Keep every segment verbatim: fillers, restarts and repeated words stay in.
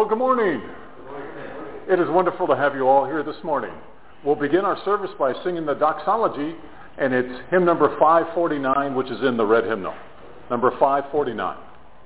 Well, good morning. It is wonderful to have you all here this morning. We'll begin our service by singing the doxology, and it's hymn number five forty-nine, which is in the red hymnal. Number five forty-nine.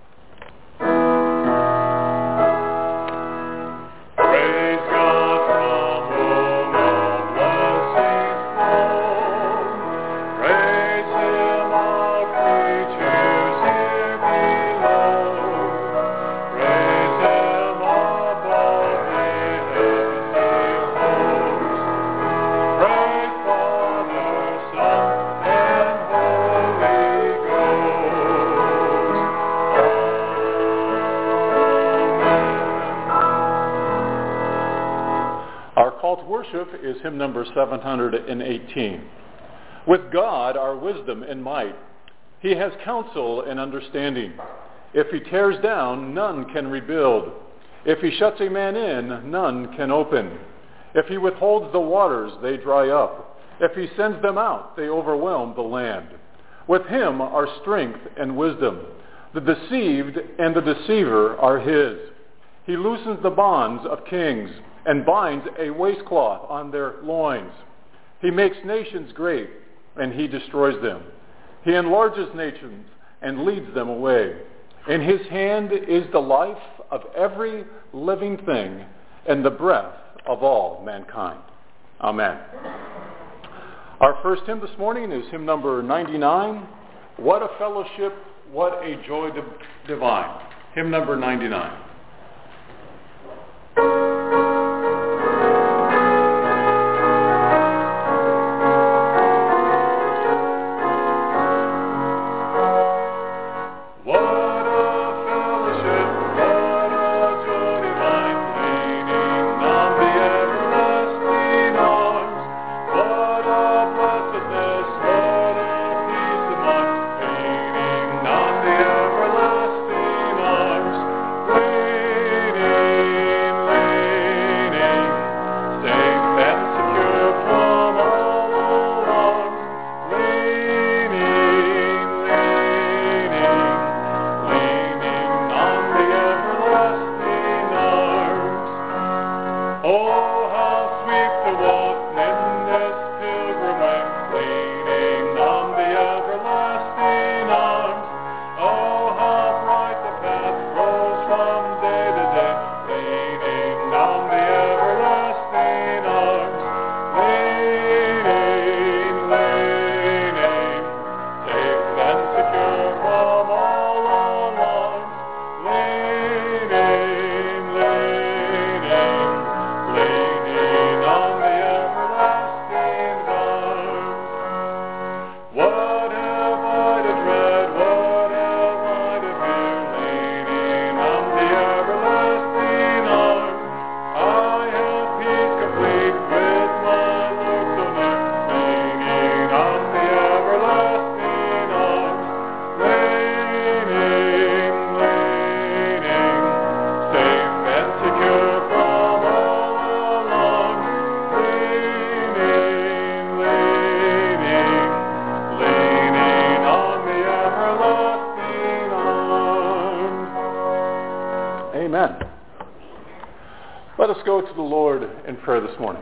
Is hymn number seven hundred eighteen. With God our wisdom and might. He has counsel and understanding. If he tears down, none can rebuild. If he shuts a man in, none can open. If he withholds the waters, they dry up. If he sends them out, they overwhelm the land. With him are strength and wisdom. The deceived and the deceiver are his. He loosens the bonds of kings and binds a waistcloth on their loins. He makes nations great, and he destroys them. He enlarges nations and leads them away. In his hand is the life of every living thing and the breath of all mankind. Amen. Our first hymn this morning is hymn number ninety-nine, What a Fellowship, What a Joy Divine. Hymn number ninety-nine. Let us go to the Lord in prayer this morning.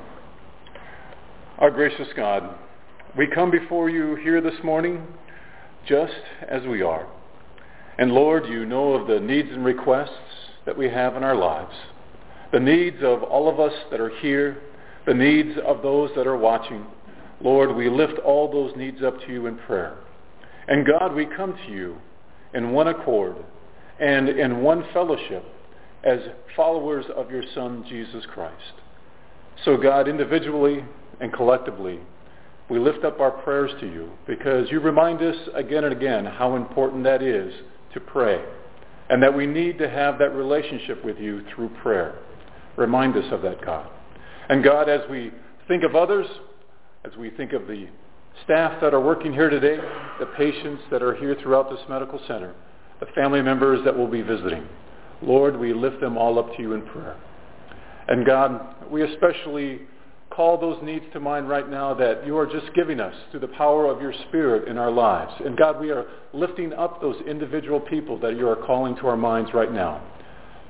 Our gracious God, we come before you here this morning just as we are. And Lord, you know of the needs and requests that we have in our lives, the needs of all of us that are here, the needs of those that are watching. Lord, we lift all those needs up to you in prayer. And God, we come to you in one accord and in one fellowship as followers of your Son, Jesus Christ. So God, individually and collectively, we lift up our prayers to you because you remind us again and again how important that is to pray and that we need to have that relationship with you through prayer. Remind us of that, God. And God, as we think of others, as we think of the staff that are working here today, the patients that are here throughout this medical center, the family members that will be visiting, Lord, we lift them all up to you in prayer. And God, we especially call those needs to mind right now that you are just giving us through the power of your Spirit in our lives. And God, we are lifting up those individual people that you are calling to our minds right now.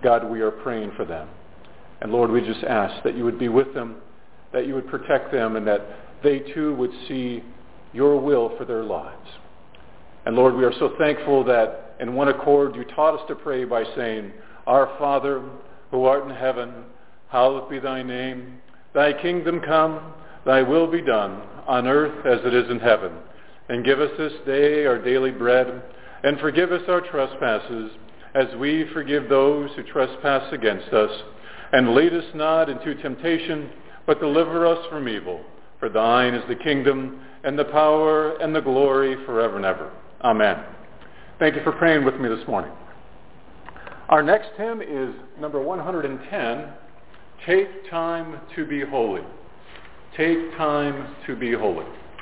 God, we are praying for them. And Lord, we just ask that you would be with them, that you would protect them, and that they too would see your will for their lives. And Lord, we are so thankful that in one accord you taught us to pray by saying, Our Father, who art in heaven, hallowed be thy name. Thy kingdom come, thy will be done, on earth as it is in heaven. And give us this day our daily bread, and forgive us our trespasses, as we forgive those who trespass against us. And lead us not into temptation, but deliver us from evil. For thine is the kingdom, and the power, and the glory forever and ever. Amen. Thank you for praying with me this morning. Our next hymn is number one hundred ten, Take Time to Be Holy. Take time to be holy.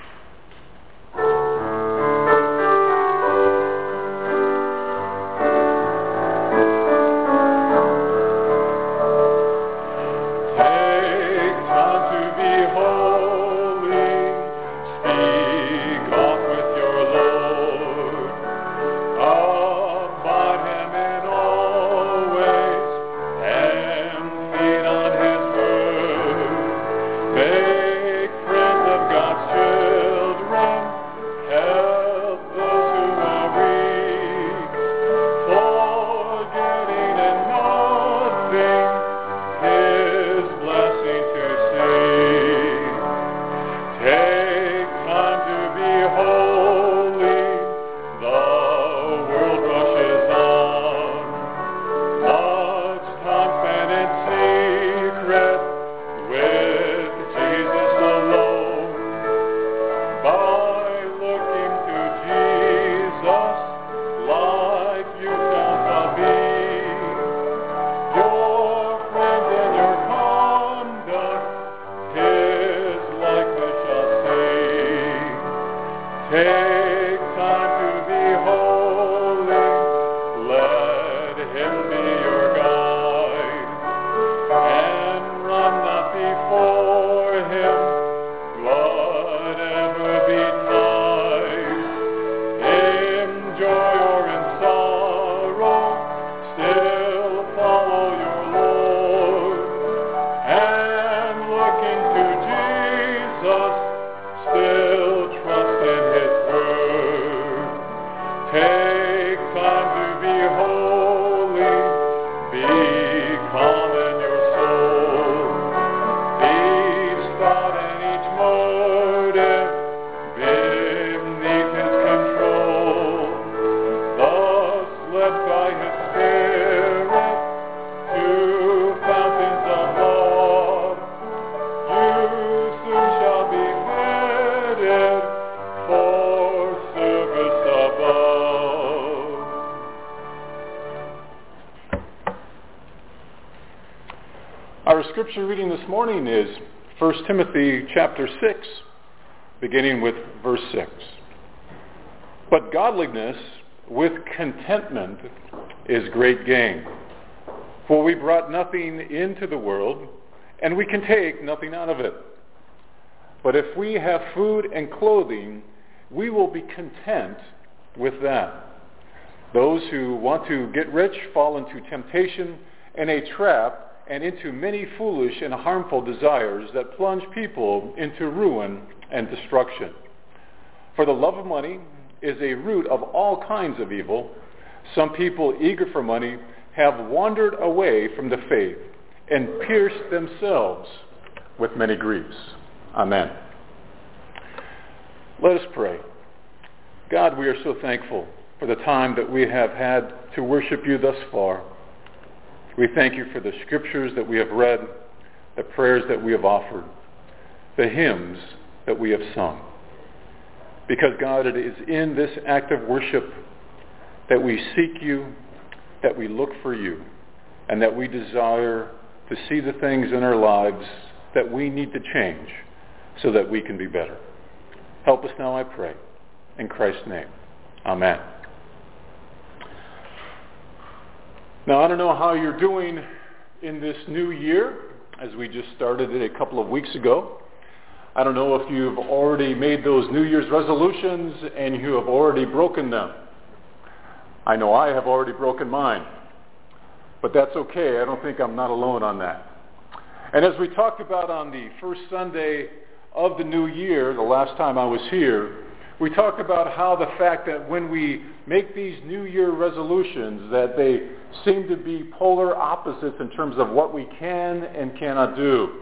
Our scripture reading this morning is First Timothy chapter six, beginning with verse six. But godliness with contentment is great gain. For we brought nothing into the world, and we can take nothing out of it. But if we have food and clothing, we will be content with that. Those who want to get rich fall into temptation and a trap, and into many foolish and harmful desires that plunge people into ruin and destruction. For the love of money is a root of all kinds of evil. Some people eager for money have wandered away from the faith and pierced themselves with many griefs. Amen. Let us pray. God, we are so thankful for the time that we have had to worship you thus far. We thank you for the scriptures that we have read, the prayers that we have offered, the hymns that we have sung. Because, God, it is in this act of worship that we seek you, that we look for you, and that we desire to see the things in our lives that we need to change so that we can be better. Help us now, I pray. In Christ's name, amen. Now, I don't know how you're doing in this new year, as we just started it a couple of weeks ago. I don't know if you've already made those New Year's resolutions and you have already broken them. I know I have already broken mine. But that's okay. I don't think I'm not alone on that. And as we talked about on the first Sunday of the new year, the last time I was here, we talked about how the fact that when we make these New Year resolutions, that they seem to be polar opposites in terms of what we can and cannot do.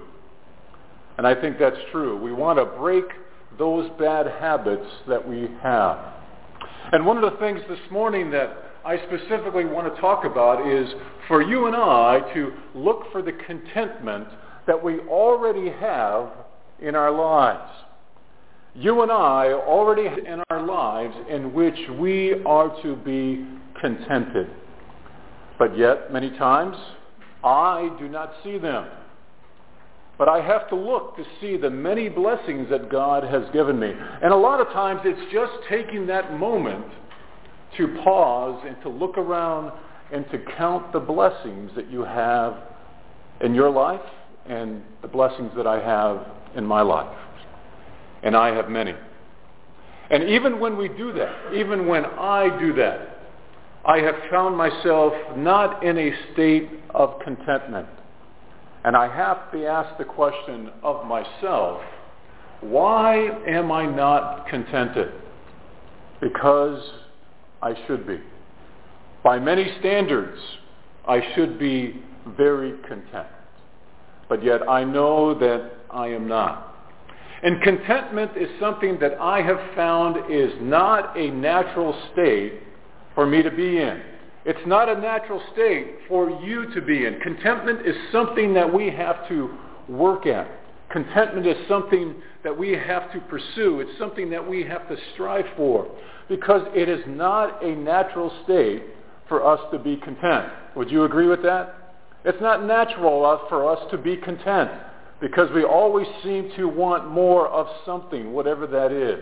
And I think that's true. We want to break those bad habits that we have. And one of the things this morning that I specifically want to talk about is for you and I to look for the contentment that we already have in our lives. You and I already have in our lives in which we are to be contented. But yet, many times, I do not see them. But I have to look to see the many blessings that God has given me. And a lot of times it's just taking that moment to pause and to look around and to count the blessings that you have in your life and the blessings that I have in my life. And I have many. And even when we do that, even when I do that, I have found myself not in a state of contentment. And I have to ask the question of myself, why am I not contented? Because I should be. By many standards, I should be very content. But yet I know that I am not. And contentment is something that I have found is not a natural state for me to be in. It's not a natural state for you to be in. Contentment is something that we have to work at. Contentment is something that we have to pursue. It's something that we have to strive for, because it is not a natural state for us to be content. Would you agree with that? It's not natural for us to be content, because we always seem to want more of something, whatever that is.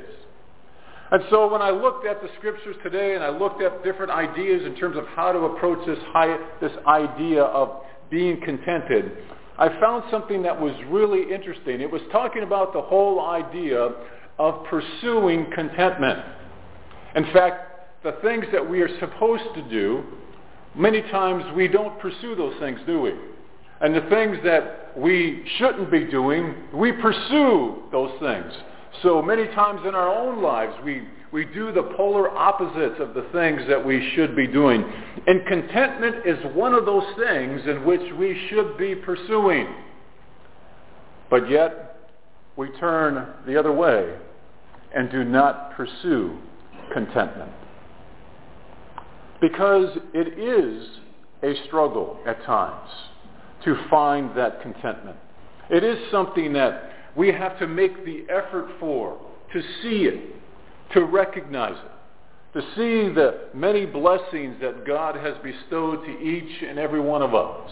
And so when I looked at the scriptures today and I looked at different ideas in terms of how to approach this high, this idea of being contented, I found something that was really interesting. It was talking about the whole idea of pursuing contentment. In fact, the things that we are supposed to do, many times we don't pursue those things, do we? And the things that we shouldn't be doing, we pursue those things. So many times in our own lives, we, we do the polar opposites of the things that we should be doing. And contentment is one of those things in which we should be pursuing. But yet, we turn the other way and do not pursue contentment. Because it is a struggle at times to find that contentment. It is something that we have to make the effort for, to see it, to recognize it, to see the many blessings that God has bestowed to each and every one of us.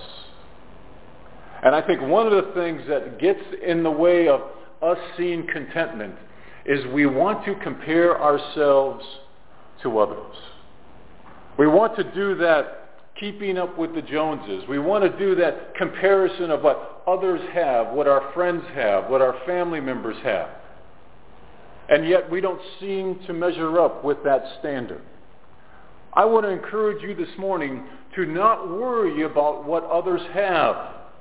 And I think one of the things that gets in the way of us seeing contentment is we want to compare ourselves to others. We want to do that keeping up with the Joneses. We want to do that comparison of what others have, what our friends have, what our family members have. And yet we don't seem to measure up with that standard. I want to encourage you this morning to not worry about what others have,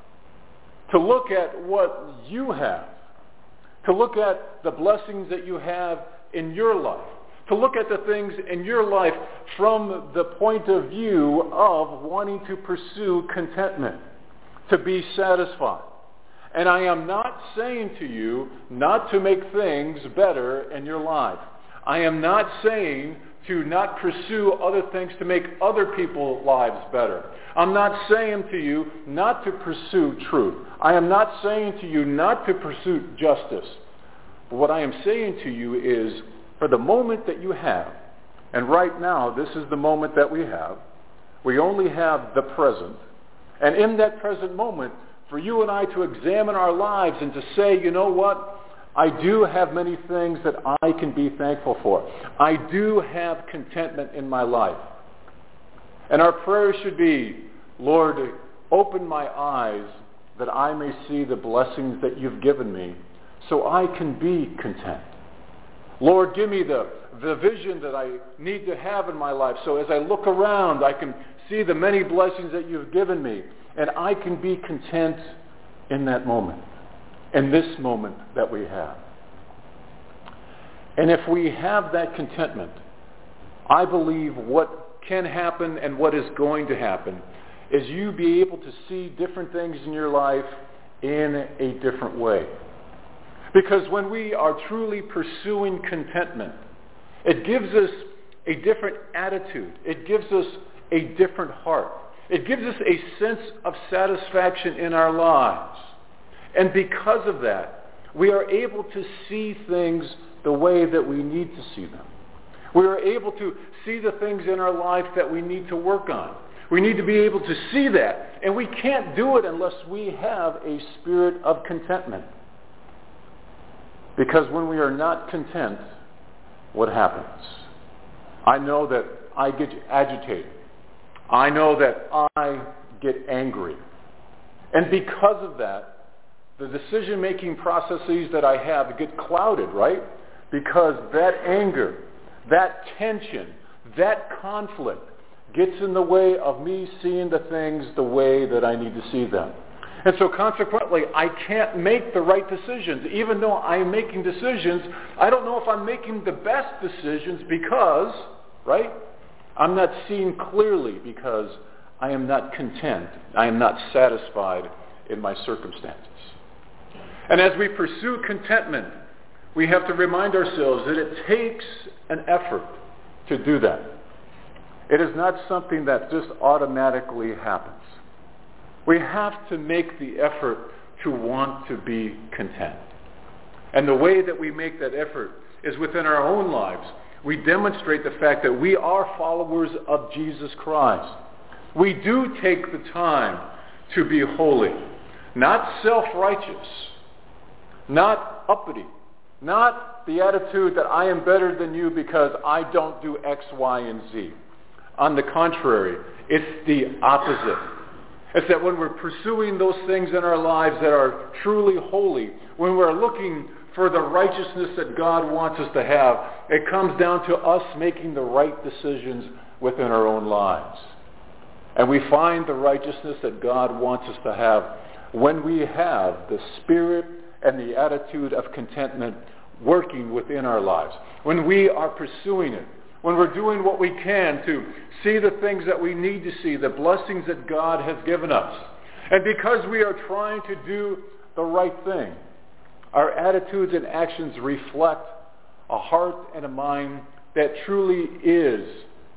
to look at what you have, to look at the blessings that you have in your life, to look at the things in your life from the point of view of wanting to pursue contentment, to be satisfied. And I am not saying to you not to make things better in your life. I am not saying to not pursue other things to make other people's lives better. I'm not saying to you not to pursue truth. I am not saying to you not to pursue justice. But what I am saying to you is, for the moment that you have, and right now this is the moment that we have, we only have the present, and in that present moment, for you and I to examine our lives and to say, you know what, I do have many things that I can be thankful for. I do have contentment in my life. And our prayer should be, Lord, open my eyes that I may see the blessings that you've given me so I can be content. Lord, give me the, the vision that I need to have in my life so as I look around, I can see the many blessings that you've given me, and I can be content in that moment, in this moment that we have. And if we have that contentment, I believe what can happen and what is going to happen is you be able to see different things in your life in a different way. Because when we are truly pursuing contentment, it gives us a different attitude. It gives us a different heart. It gives us a sense of satisfaction in our lives. And because of that, we are able to see things the way that we need to see them. We are able to see the things in our life that we need to work on. We need to be able to see that. And we can't do it unless we have a spirit of contentment. Because when we are not content, what happens? I know that I get agitated. I know that I get angry. And because of that, the decision-making processes that I have get clouded, right? Because that anger, that tension, that conflict gets in the way of me seeing the things the way that I need to see them. And so consequently, I can't make the right decisions. Even though I'm making decisions, I don't know if I'm making the best decisions because, right, I'm not seeing clearly because I am not content. I am not satisfied in my circumstances. And as we pursue contentment, we have to remind ourselves that it takes an effort to do that. It is not something that just automatically happens. We have to make the effort to want to be content. And the way that we make that effort is within our own lives. We demonstrate the fact that we are followers of Jesus Christ. We do take the time to be holy, not self-righteous, not uppity, not the attitude that I am better than you because I don't do X, Y, and Z. On the contrary, it's the opposite. It's that when we're pursuing those things in our lives that are truly holy, when we're looking for the righteousness that God wants us to have, it comes down to us making the right decisions within our own lives. And we find the righteousness that God wants us to have when we have the spirit and the attitude of contentment working within our lives. When we are pursuing it. When we're doing what we can to see the things that we need to see, the blessings that God has given us. And because we are trying to do the right thing, our attitudes and actions reflect a heart and a mind that truly is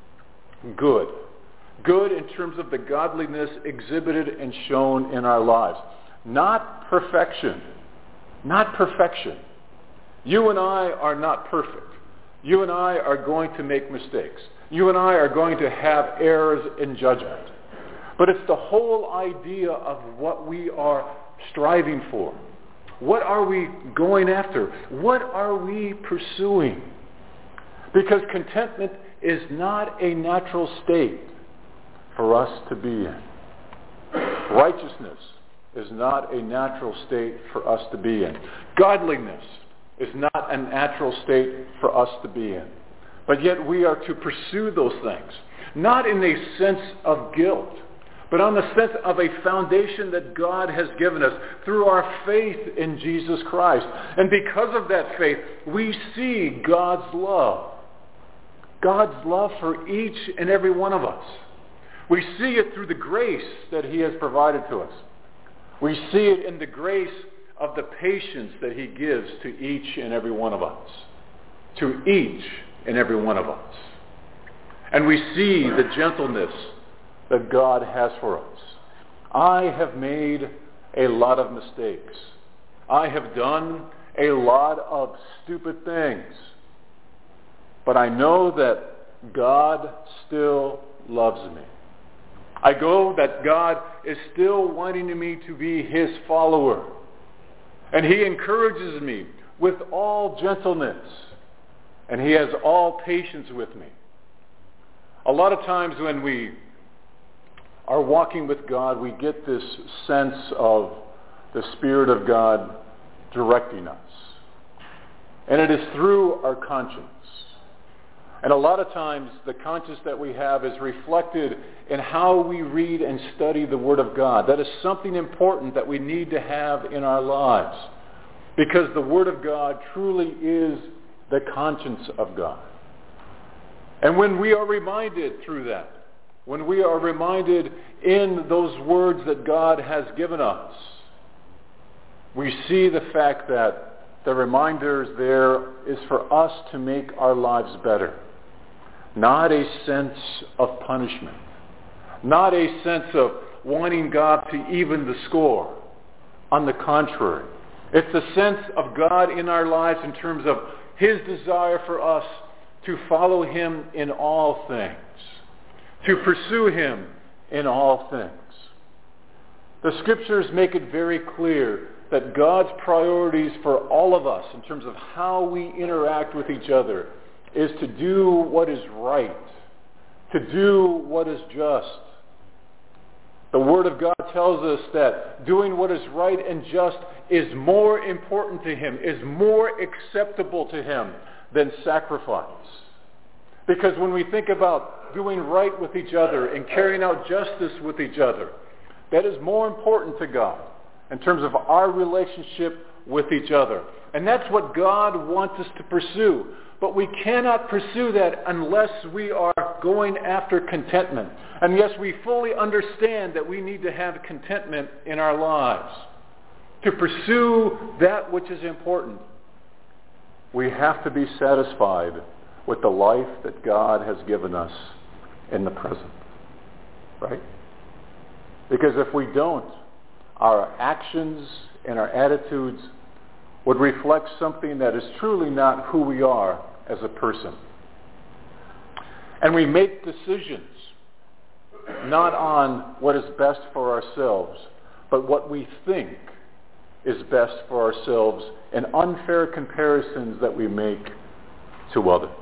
good. Good in terms of the godliness exhibited and shown in our lives. Not perfection. Not perfection. You and I are not perfect. You and I are going to make mistakes. You and I are going to have errors in judgment. But it's the whole idea of what we are striving for. What are we going after? What are we pursuing? Because contentment is not a natural state for us to be in. Righteousness is not a natural state for us to be in. Godliness is not a natural state for us to be in. But yet we are to pursue those things, not in a sense of guilt, but on the sense of a foundation that God has given us through our faith in Jesus Christ. And because of that faith, we see God's love. God's love for each and every one of us. We see it through the grace that he has provided to us. We see it in the grace of the patience that he gives to each and every one of us. To each and every one of us. And we see the gentleness that God has for us. I have made a lot of mistakes. I have done a lot of stupid things. But I know that God still loves me. I know that God is still wanting me to be his follower. And he encourages me with all gentleness. And he has all patience with me. A lot of times when we are walking with God, we get this sense of the Spirit of God directing us. And it is through our conscience. And a lot of times the conscience that we have is reflected in how we read and study the Word of God. That is something important that we need to have in our lives, because the Word of God truly is the conscience of God. And when we are reminded through that, when we are reminded in those words that God has given us, we see the fact that the reminders there is for us to make our lives better. Not a sense of punishment. Not a sense of wanting God to even the score. On the contrary, it's a sense of God in our lives in terms of His desire for us to follow Him in all things, to pursue Him in all things. The Scriptures make it very clear that God's priorities for all of us in terms of how we interact with each other is to do what is right, to do what is just. The Word of God tells us that doing what is right and just is more important to Him, is more acceptable to Him than sacrifice. Because when we think about doing right with each other and carrying out justice with each other, that is more important to God in terms of our relationship with each other. And that's what God wants us to pursue. But we cannot pursue that unless we are going after contentment. And yes, we fully understand that we need to have contentment in our lives. To pursue that which is important, we have to be satisfied with the life that God has given us in the present. Right? Because if we don't, our actions and our attitudes would reflect something that is truly not who we are as a person. And we make decisions not on what is best for ourselves, but what we think is best for ourselves, and unfair comparisons that we make to others.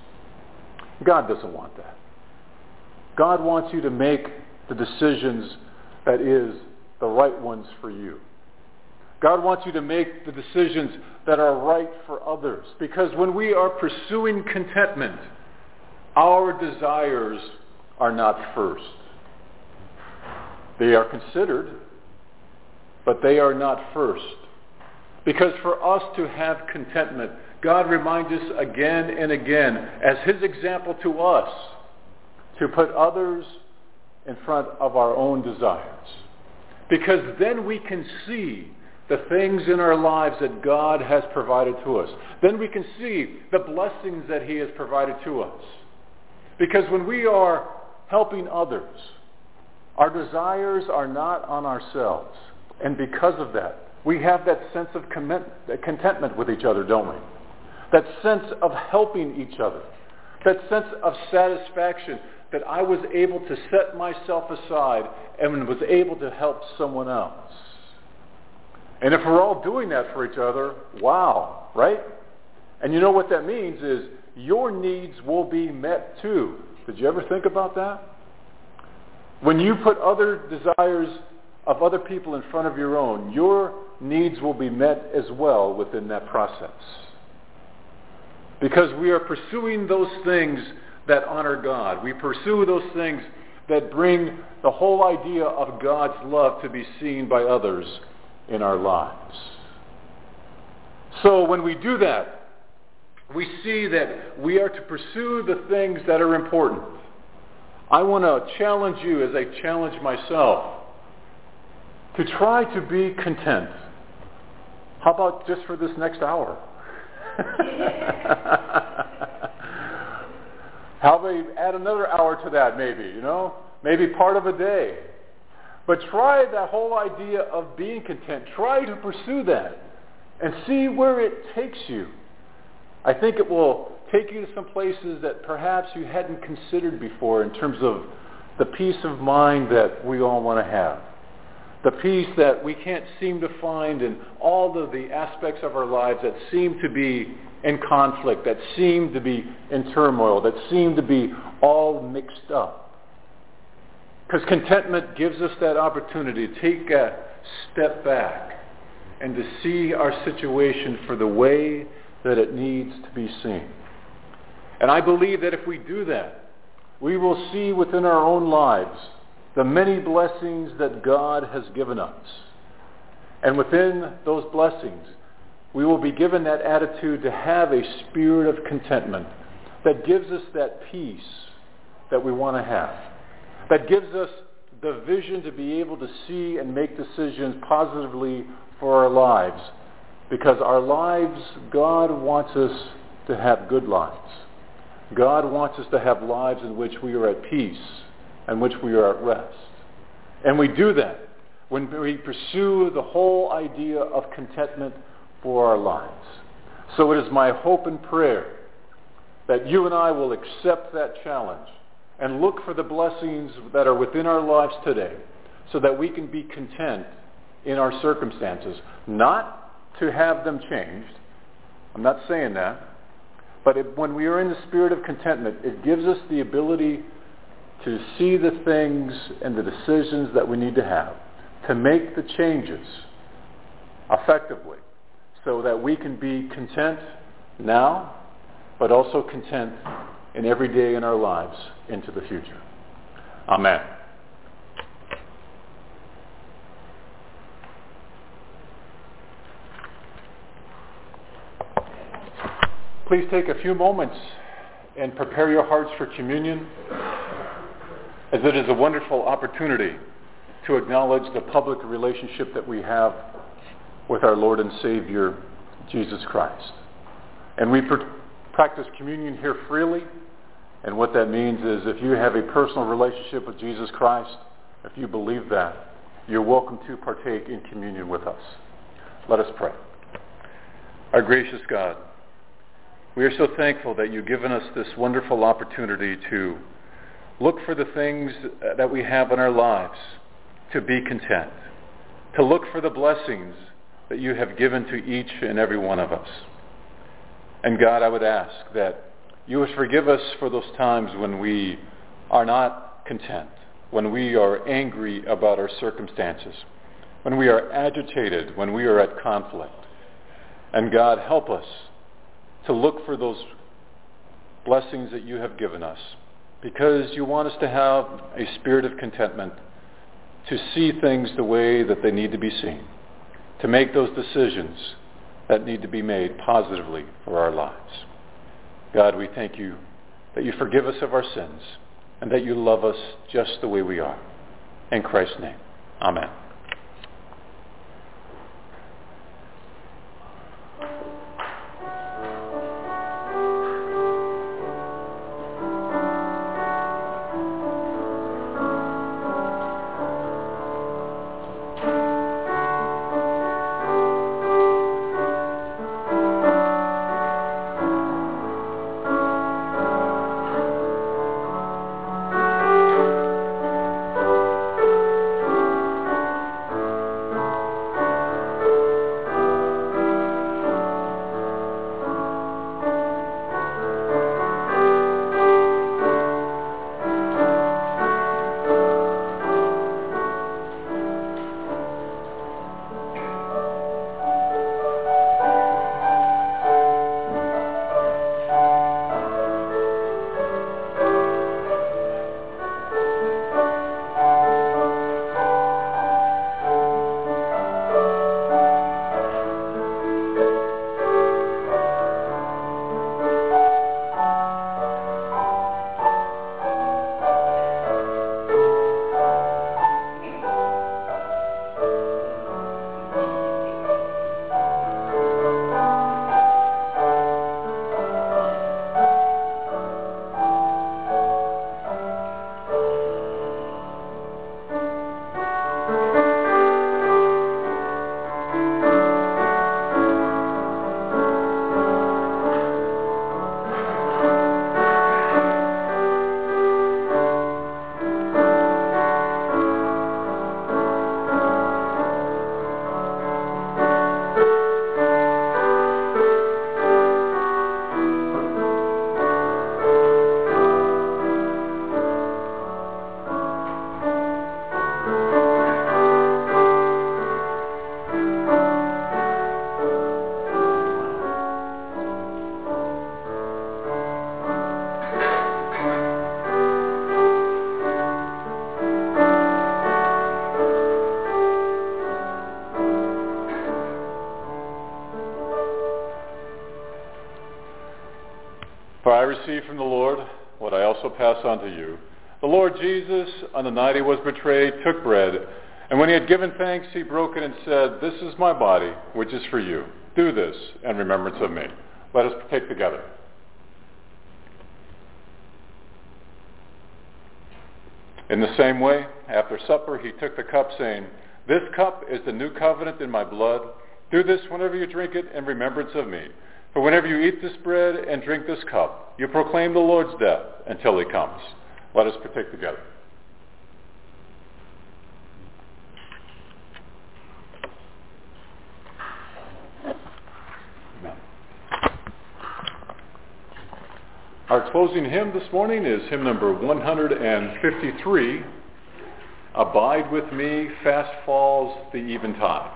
God doesn't want that. God wants you to make the decisions that is the right ones for you. God wants you to make the decisions that are right for others. Because when we are pursuing contentment, our desires are not first. They are considered, but they are not first. Because for us to have contentment, God reminds us again and again, as His example to us, to put others in front of our own desires. Because then we can see the things in our lives that God has provided to us. Then we can see the blessings that He has provided to us. Because when we are helping others, our desires are not on ourselves. And because of that, we have that sense of contentment with each other, don't we? That sense of helping each other. That sense of satisfaction that I was able to set myself aside and was able to help someone else. And if we're all doing that for each other, wow, right? And you know what that means is your needs will be met too. Did you ever think about that? When you put other desires of other people in front of your own, your needs will be met as well within that process. Because we are pursuing those things that honor God. We pursue those things that bring the whole idea of God's love to be seen by others in our lives. So when we do that, we see that we are to pursue the things that are important. I want to challenge you, as I challenge myself, to try to be content. How about just for this next hour? How about you add another hour to that maybe, you know? Maybe part of a day. But try that whole idea of being content. Try to pursue that and see where it takes you. I think it will take you to some places that perhaps you hadn't considered before in terms of the peace of mind that we all want to have. The peace that we can't seem to find in all of the aspects of our lives that seem to be in conflict, that seem to be in turmoil, that seem to be all mixed up. Because contentment gives us that opportunity to take a step back and to see our situation for the way that it needs to be seen. And I believe that if we do that, we will see within our own lives the many blessings that God has given us. And within those blessings, we will be given that attitude to have a spirit of contentment that gives us that peace that we want to have, that gives us the vision to be able to see and make decisions positively for our lives. Because our lives, God wants us to have good lives. God wants us to have lives in which we are at peace and which we are at rest. And we do that when we pursue the whole idea of contentment for our lives. So it is my hope and prayer that you and I will accept that challenge and look for the blessings that are within our lives today so that we can be content in our circumstances. Not to have them changed. I'm not saying that. But it, when we are in the spirit of contentment, it gives us the ability to see the things and the decisions that we need to have, to make the changes effectively so that we can be content now, but also content in every day in our lives into the future. Amen. Please take a few moments and prepare your hearts for communion, as it is a wonderful opportunity to acknowledge the public relationship that we have with our Lord and Savior, Jesus Christ. And we pr- practice communion here freely, and what that means is if you have a personal relationship with Jesus Christ, if you believe that, you're welcome to partake in communion with us. Let us pray. Our gracious God, we are so thankful that you've given us this wonderful opportunity to look for the things that we have in our lives, to be content, to look for the blessings that you have given to each and every one of us. And God, I would ask that you would forgive us for those times when we are not content, when we are angry about our circumstances, when we are agitated, when we are at conflict. And God, help us to look for those blessings that you have given us, because you want us to have a spirit of contentment, to see things the way that they need to be seen, to make those decisions that need to be made positively for our lives. God, we thank you that you forgive us of our sins and that you love us just the way we are. In Christ's name, amen. For I received from the Lord what I also pass on to you. The Lord Jesus, on the night he was betrayed, took bread, and when he had given thanks, he broke it and said, "This is my body, which is for you. Do this in remembrance of me." Let us partake together. In the same way, after supper, he took the cup, saying, "This cup is the new covenant in my blood. Do this whenever you drink it in remembrance of me. For whenever you eat this bread and drink this cup, you proclaim the Lord's death until he comes." Let us partake together. Amen. Our closing hymn this morning is hymn number one hundred fifty-three, "Abide with me, fast falls the eventide."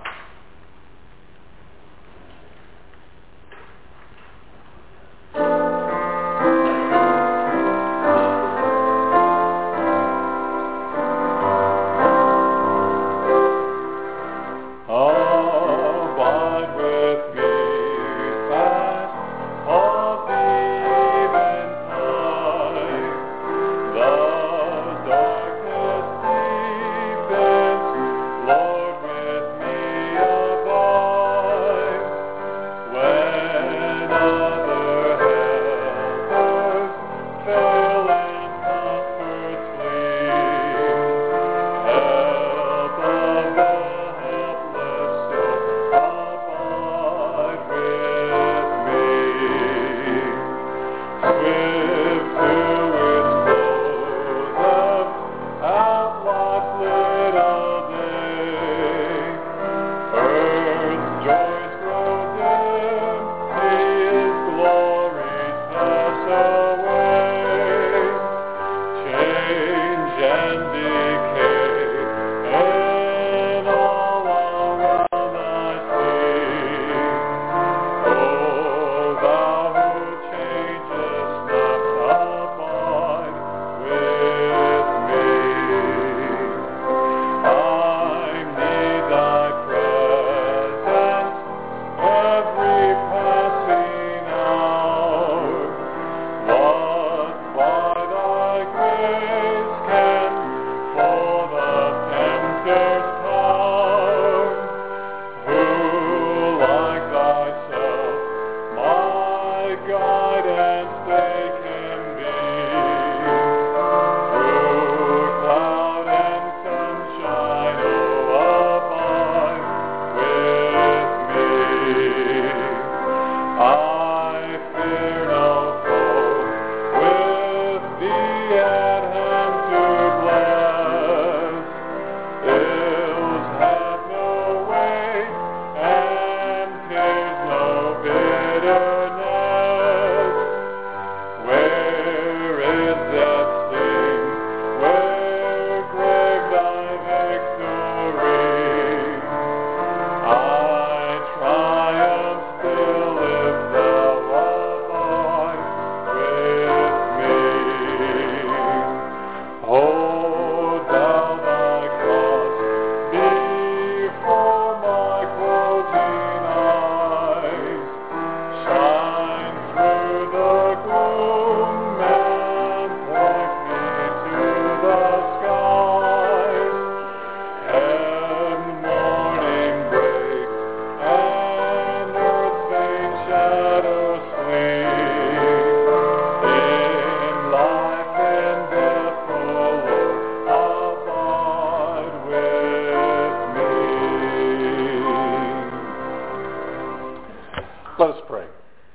Let us pray.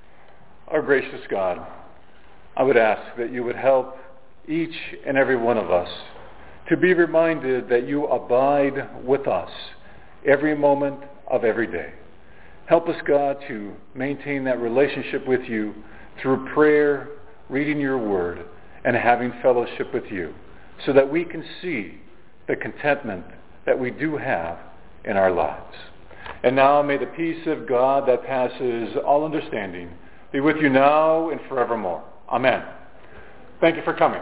Our gracious God, I would ask that you would help each and every one of us to be reminded that you abide with us every moment of every day. Help us, God, to maintain that relationship with you through prayer, reading your word, and having fellowship with you, so that we can see the contentment that we do have in our lives. And now may the peace of God that passes all understanding be with you now and forevermore. Amen. Thank you for coming.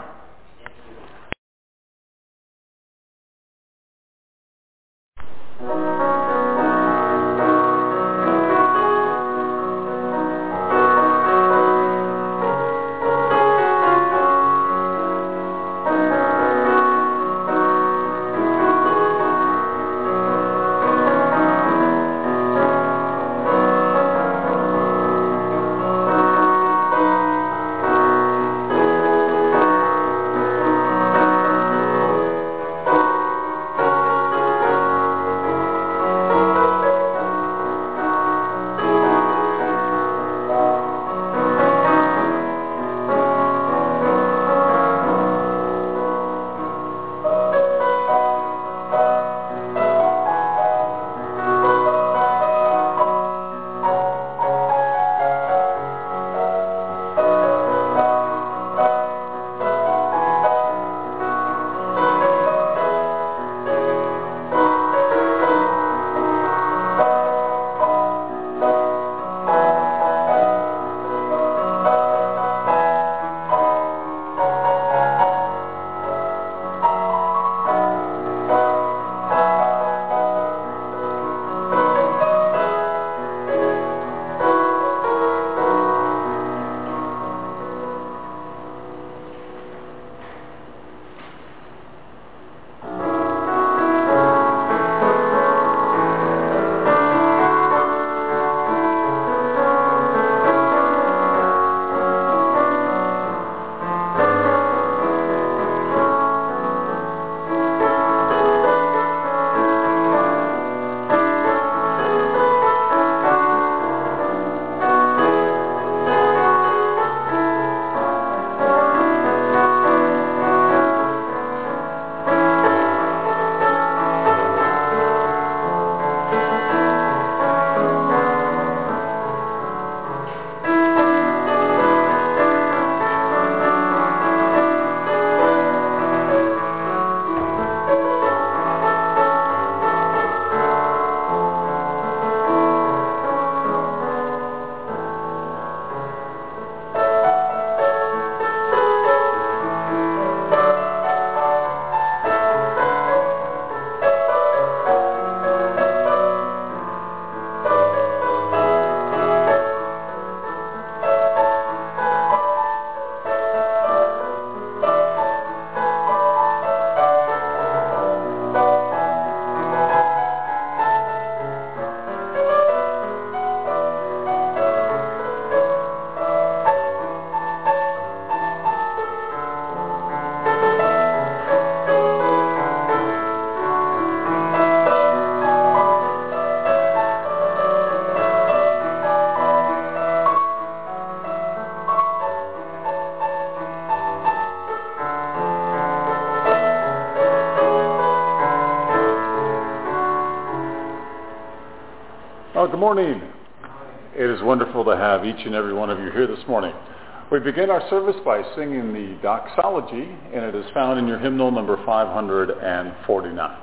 morning. It is wonderful to have each and every one of you here this morning. We begin our service by singing the doxology, and it is found in your hymnal number five hundred forty-nine.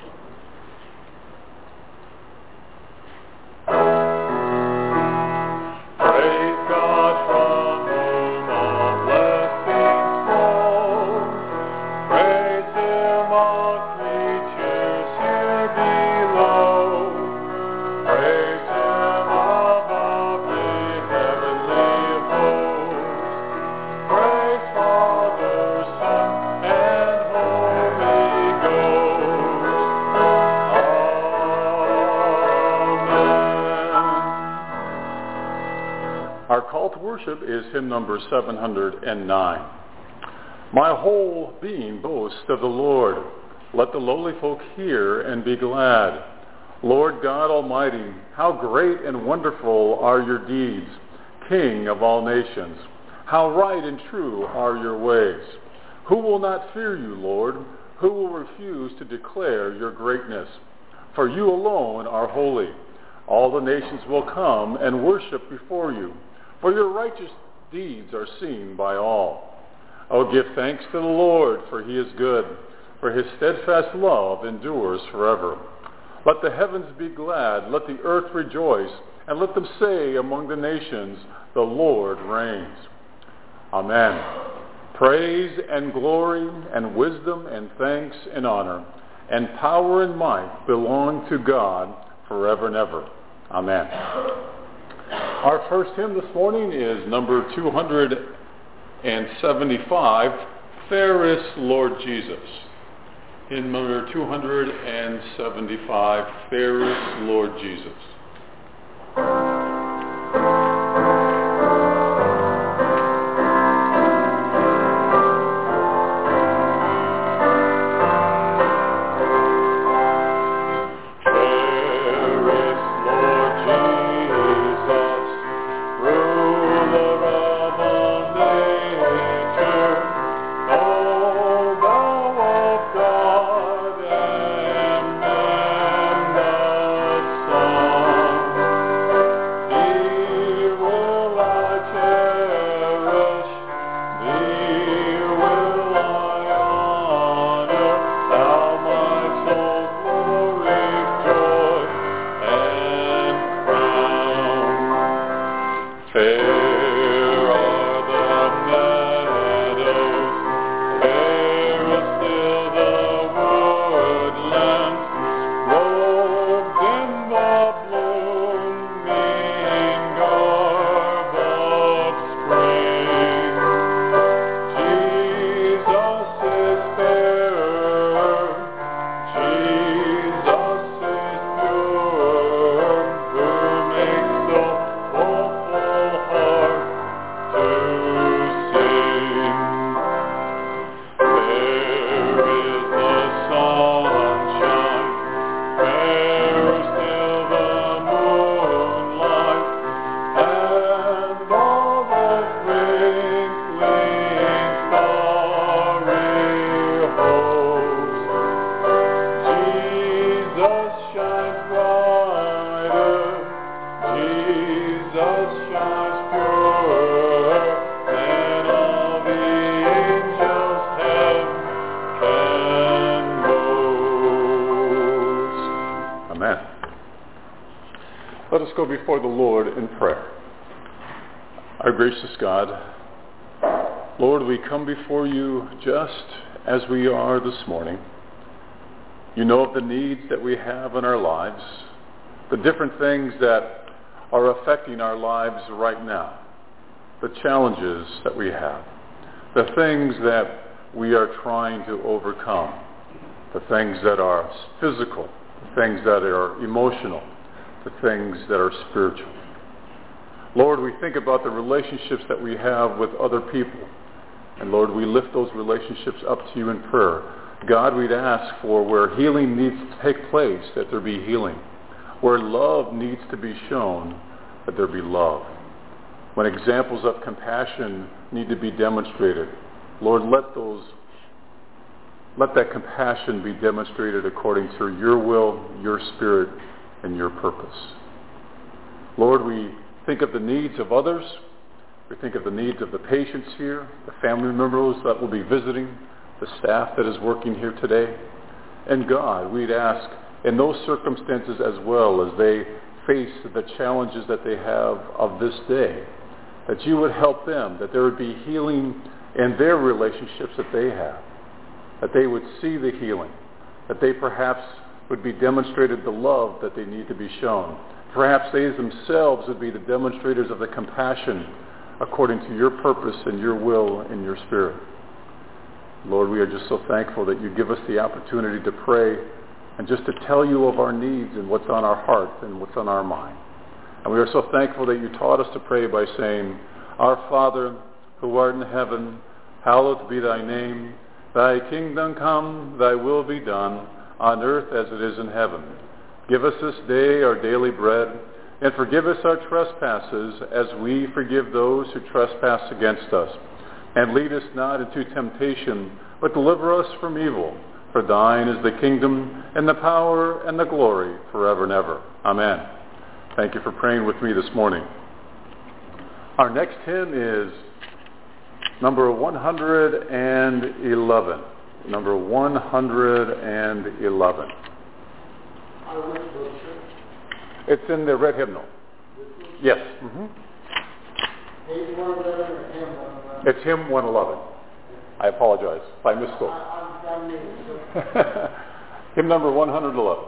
Worship is hymn number seven hundred nine. My whole being boasts of the Lord. Let the lowly folk hear and be glad. Lord God Almighty, how great and wonderful are your deeds, King of all nations. How right and true are your ways. Who will not fear you, Lord? Who will refuse to declare your greatness? For you alone are holy. All the nations will come and worship before you. For your righteous deeds are seen by all. Oh, give thanks to the Lord, for he is good, for his steadfast love endures forever. Let the heavens be glad, let the earth rejoice, and let them say among the nations, the Lord reigns. Amen. Praise and glory and wisdom and thanks and honor and power and might belong to God forever and ever. Amen. Our first hymn this morning is number two hundred seventy-five, Fairest Lord Jesus. Hymn number two hundred seventy-five, Fairest Lord Jesus. Before the Lord in prayer. Our gracious God, Lord, we come before you just as we are this morning. You know of the needs that we have in our lives, the different things that are affecting our lives right now, the challenges that we have, the things that we are trying to overcome, the things that are physical, the things that are emotional, the things that are spiritual. Lord, we think about the relationships that we have with other people. And Lord, we lift those relationships up to you in prayer. God, we'd ask for where healing needs to take place, that there be healing. Where love needs to be shown, that there be love. When examples of compassion need to be demonstrated, Lord, let those, let that compassion be demonstrated according to your will, your spirit, and your purpose. Lord, we think of the needs of others. We think of the needs of the patients here, the family members that will be visiting, the staff that is working here today. And God, we'd ask in those circumstances as well as they face the challenges that they have of this day, that you would help them, that there would be healing in their relationships that they have, that they would see the healing, that they perhaps would be demonstrated the love that they need to be shown. Perhaps they themselves would be the demonstrators of the compassion according to your purpose and your will and your spirit. Lord, we are just so thankful that you give us the opportunity to pray and just to tell you of our needs and what's on our heart and what's on our mind. And we are so thankful that you taught us to pray by saying, Our Father, who art in heaven, hallowed be thy name. Thy kingdom come, thy will be done, on earth as it is in heaven. Give us this day our daily bread, and forgive us our trespasses as we forgive those who trespass against us. And lead us not into temptation, but deliver us from evil. For thine is the kingdom, and the power, and the glory, forever and ever. Amen. Thank you for praying with me this morning. Our next hymn is number one hundred eleven. Number one hundred eleven. It's in the red hymnal. Yes. Mm-hmm. It's hymn one eleven. I apologize if I misspoke. Hymn number one hundred eleven.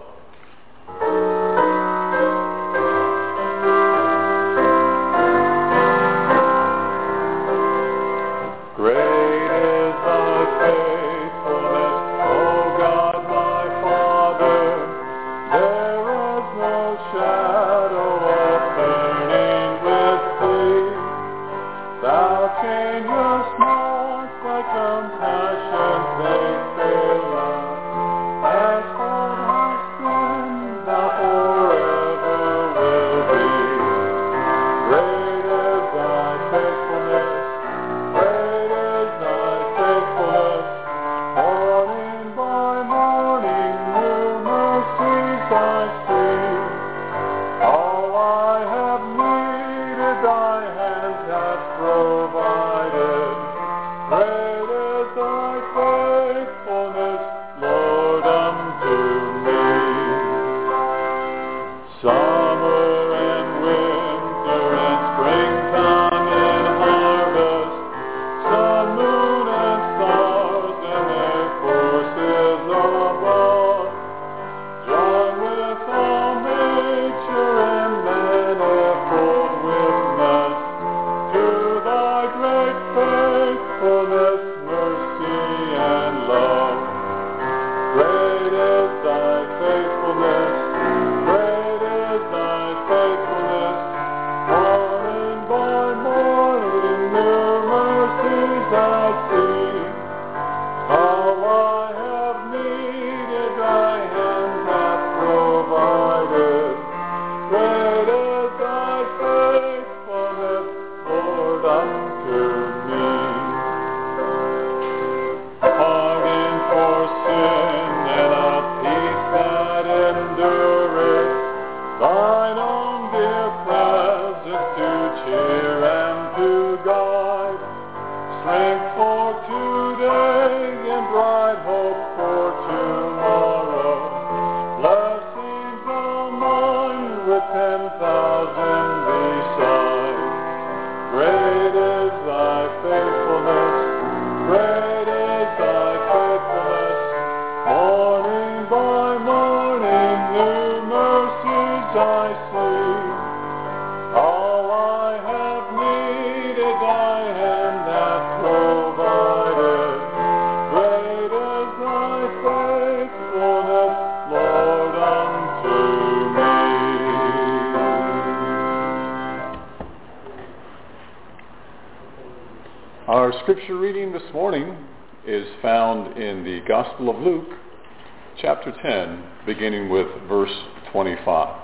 Our scripture reading this morning is found in the Gospel of Luke, chapter ten, beginning with verse twenty-five.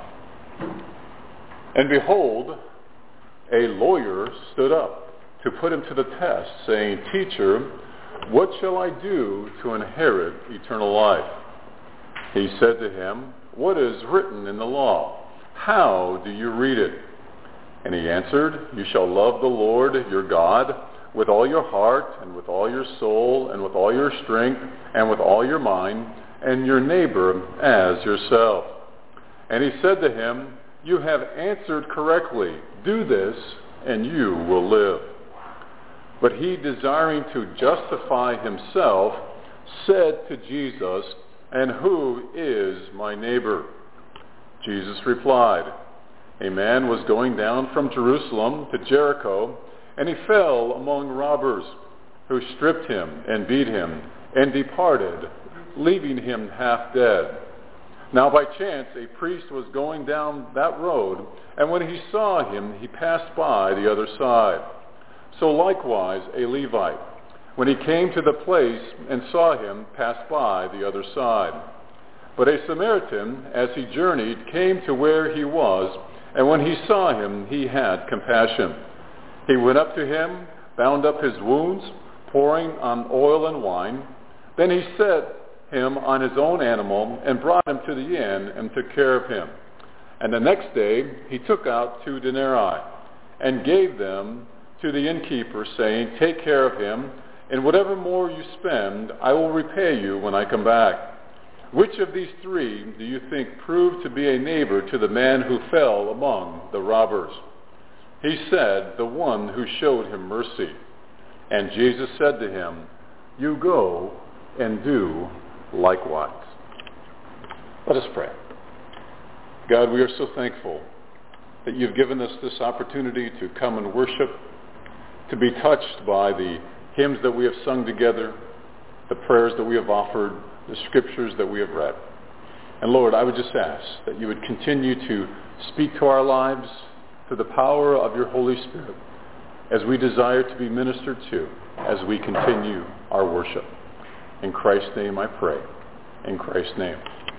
And behold, a lawyer stood up to put him to the test, saying, Teacher, what shall I do to inherit eternal life? He said to him, What is written in the law? How do you read it? And he answered, You shall love the Lord your God with all your heart, and with all your soul, and with all your strength, and with all your mind, and your neighbor as yourself. And he said to him, You have answered correctly. Do this, and you will live. But he, desiring to justify himself, said to Jesus, And who is my neighbor? Jesus replied, A man was going down from Jerusalem to Jericho, and he fell among robbers, who stripped him and beat him, and departed, leaving him half dead. Now by chance a priest was going down that road, and when he saw him, he passed by the other side. So likewise a Levite, when he came to the place and saw him, passed by the other side. But a Samaritan, as he journeyed, came to where he was, and when he saw him, he had compassion. He went up to him, bound up his wounds, pouring on oil and wine. Then he set him on his own animal and brought him to the inn and took care of him. And the next day he took out two denarii and gave them to the innkeeper, saying, Take care of him, and whatever more you spend, I will repay you when I come back. Which of these three do you think proved to be a neighbor to the man who fell among the robbers? He said, The one who showed him mercy. And Jesus said to him, You go and do likewise. Let us pray. God, we are so thankful that you've given us this opportunity to come and worship, to be touched by the hymns that we have sung together, the prayers that we have offered, the scriptures that we have read. And Lord, I would just ask that you would continue to speak to our lives through the power of your Holy Spirit as we desire to be ministered to as we continue our worship. In Christ's name I pray. In Christ's name.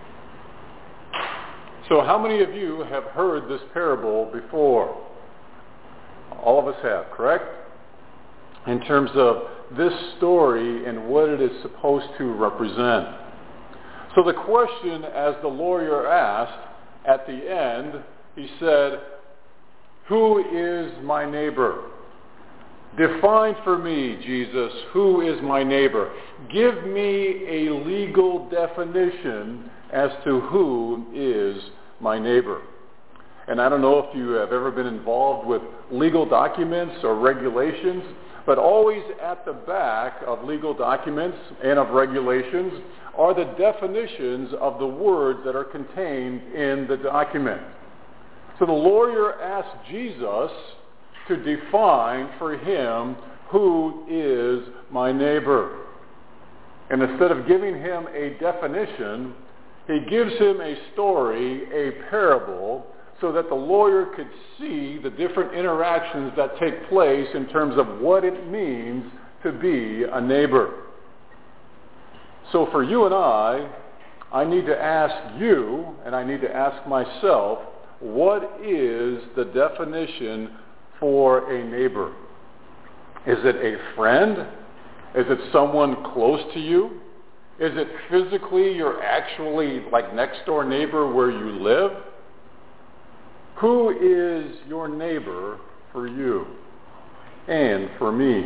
So how many of you have heard this parable before? All of us have, correct? In terms of this story and what it is supposed to represent. So the question, as the lawyer asked at the end, he said, Who is my neighbor? Define for me, Jesus, who is my neighbor? Give me a legal definition as to who is my neighbor. And I don't know if you have ever been involved with legal documents or regulations, but always at the back of legal documents and of regulations are the definitions of the words that are contained in the document. So the lawyer asked Jesus to define for him who is my neighbor. And instead of giving him a definition, he gives him a story, a parable, so that the lawyer could see the different interactions that take place in terms of what it means to be a neighbor. So for you and I, I need to ask you, and I need to ask myself, what is the definition for a neighbor? Is it a friend? Is it someone close to you? Is it physically your actually like next door neighbor where you live? Who is your neighbor for you and for me?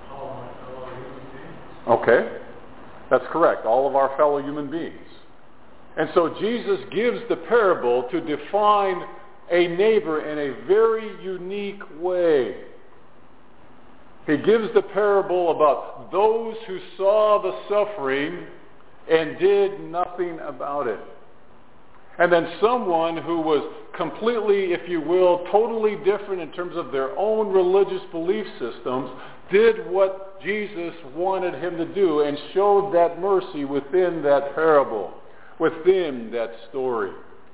Okay, that's correct. All of our fellow human beings. And so Jesus gives the parable to define a neighbor in a very unique way. He gives the parable about those who saw the suffering and did nothing about it. And then someone who was completely, if you will, totally different in terms of their own religious belief systems, did what Jesus wanted him to do and showed that mercy within that parable, within that story.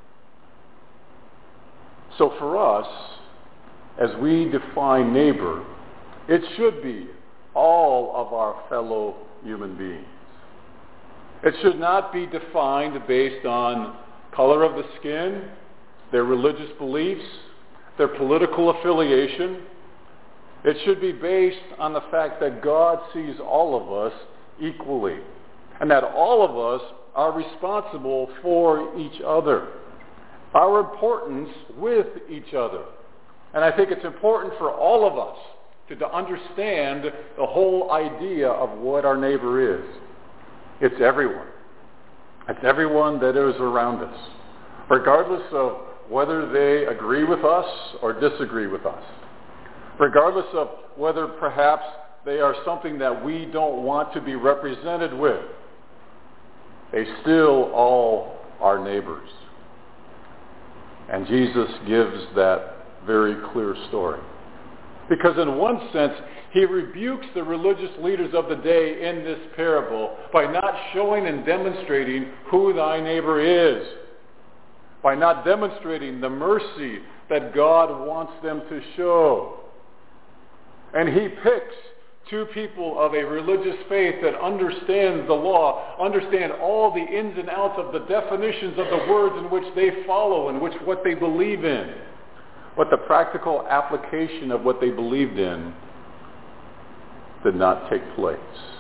So for us, as we define neighbor, it should be all of our fellow human beings. It should not be defined based on color of the skin, their religious beliefs, their political affiliation. It should be based on the fact that God sees all of us equally, and that all of us are responsible for each other, our importance with each other. And I think it's important for all of us to, to understand the whole idea of what our neighbor is. It's everyone. It's everyone that is around us, regardless of whether they agree with us or disagree with us, regardless of whether perhaps they are something that we don't want to be represented with. They still all are neighbors. And Jesus gives that very clear story. Because in one sense, he rebukes the religious leaders of the day in this parable by not showing and demonstrating who thy neighbor is, by not demonstrating the mercy that God wants them to show. And he picks two people of a religious faith that understands the law, understand all the ins and outs of the definitions of the words in which they follow and which what they believe in. But the practical application of what they believed in did not take place.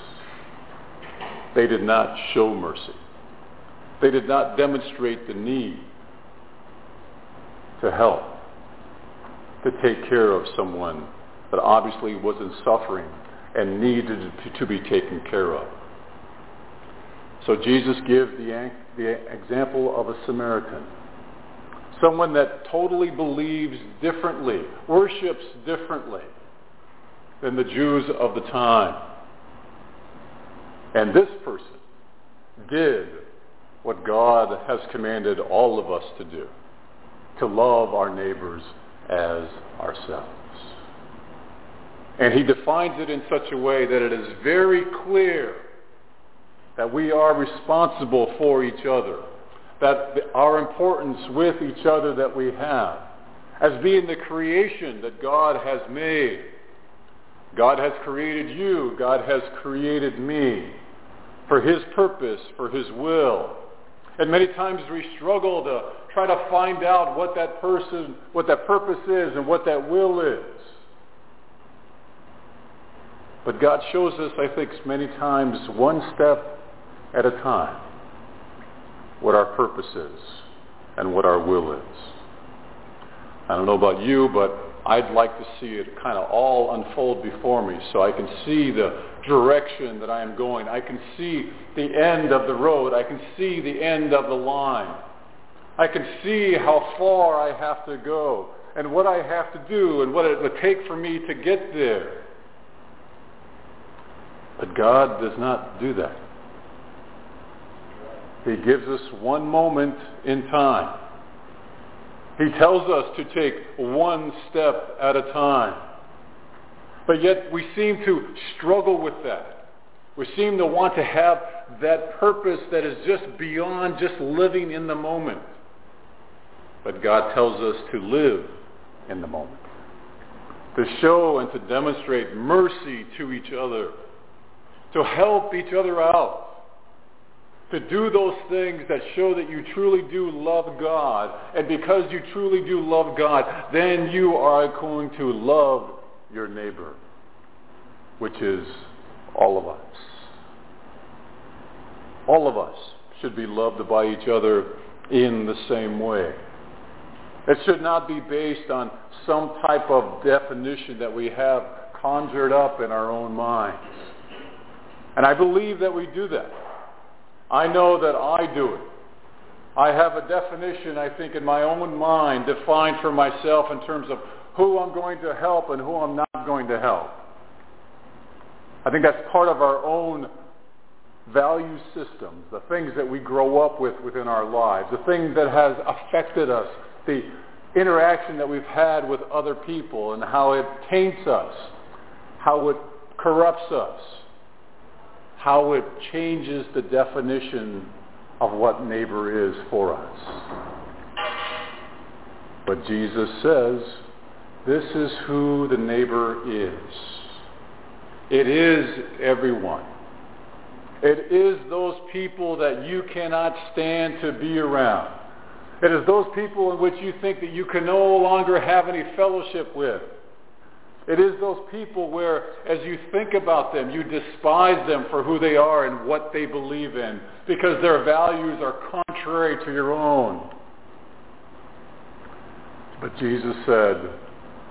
They did not show mercy. They did not demonstrate the need to help, to take care of someone that obviously was in suffering and needed to be taken care of. So Jesus gives the, the example of a Samaritan, someone that totally believes differently, worships differently than the Jews of the time. And this person did what God has commanded all of us to do, to love our neighbors as ourselves. And he defines it in such a way that it is very clear that we are responsible for each other, that our importance with each other that we have, as being the creation that God has made. God has created you, God has created me for his purpose, for his will. And many times we struggle to try to find out what that person, what that purpose is and what that will is. But God shows us, I think, many times, one step at a time, what our purpose is and what our will is. I don't know about you, but I'd like to see it kind of all unfold before me so I can see the direction that I am going. I can see the end of the road. I can see the end of the line. I can see how far I have to go and what I have to do and what it would take for me to get there. But God does not do that. He gives us one moment in time. He tells us to take one step at a time. But yet we seem to struggle with that. We seem to want to have that purpose that is just beyond just living in the moment. But God tells us to live in the moment, to show and to demonstrate mercy to each other, to help each other out, to do those things that show that you truly do love God. And because you truly do love God, then you are going to love your neighbor, which is all of us. All of us should be loved by each other in the same way. It should not be based on some type of definition that we have conjured up in our own minds. And I believe that we do that. I know that I do it. I have a definition, I think, in my own mind defined for myself in terms of who I'm going to help and who I'm not going to help. I think that's part of our own value systems, the things that we grow up with within our lives, the thing that has affected us, the interaction that we've had with other people and how it taints us, how it corrupts us, how it changes the definition of what neighbor is for us. But Jesus says, this is who the neighbor is. It is everyone. It is those people that you cannot stand to be around. It is those people in which you think that you can no longer have any fellowship with. It is those people where, as you think about them, you despise them for who they are and what they believe in, because their values are contrary to your own. But Jesus said,